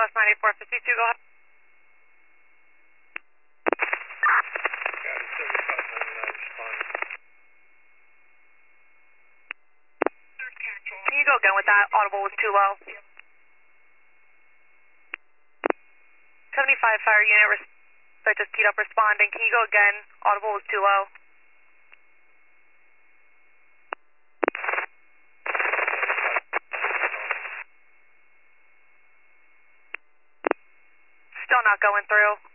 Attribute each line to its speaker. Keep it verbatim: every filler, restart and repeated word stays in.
Speaker 1: Southwest ninety-four fifty-two, go ahead.
Speaker 2: Got it, seventy-five ninety-nine responding.
Speaker 1: Can you go again with that? Audible was too low. seventy-five fire unit, res- I just teed up responding. Can you go again? Audible was too low. Still not going through.